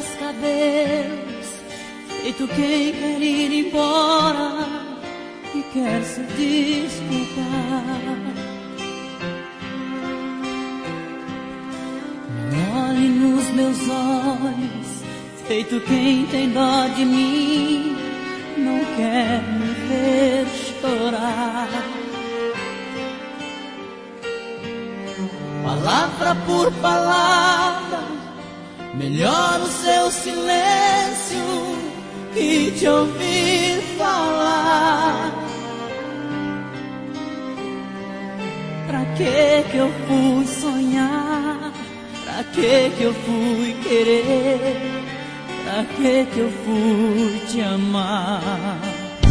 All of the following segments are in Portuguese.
cabelos, feito quem quer ir embora e quer se desculpar. Olhe nos meus olhos, feito quem tem dó de mim, não quer me ver chorar. Palavra por palavra, melhor o seu silêncio que te ouvir falar. Pra que eu fui sonhar? Pra que eu fui querer? Pra que eu fui te amar?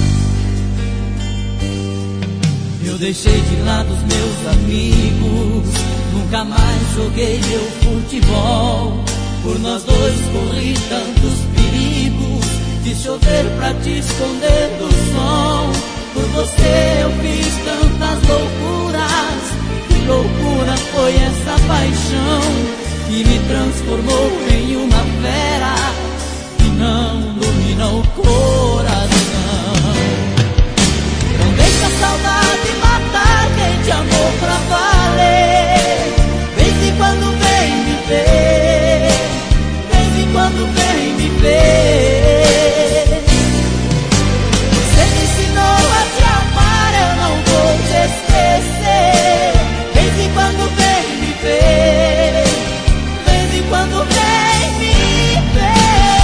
Eu deixei de lado os meus amigos, nunca mais joguei meu futebol. Por nós dois corri tantos perigos, fiz chover pra te esconder do sol. Por você eu fiz tantas loucuras. Que loucura foi essa paixão que me transformou em uma fera que não domina o coração. Não deixa a saudade matar quem te amou pra valer. Vez em quando vem me ver, vez em quando vem me ver. Você me ensinou a te amar, eu não vou te esquecer. Vez em quando vem me ver, vez em quando vem me ver.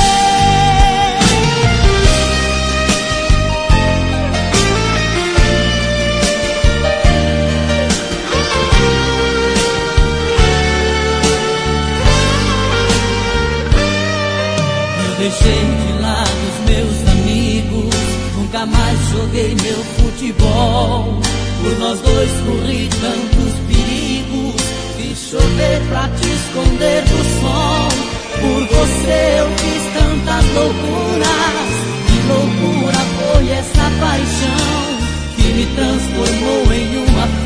Deixei de lado os meus amigos, nunca mais joguei meu futebol. Por nós dois corri tantos perigos, fiz chover pra te esconder do sol. Por você eu fiz tantas loucuras. Que loucura foi essa paixão que me transformou em uma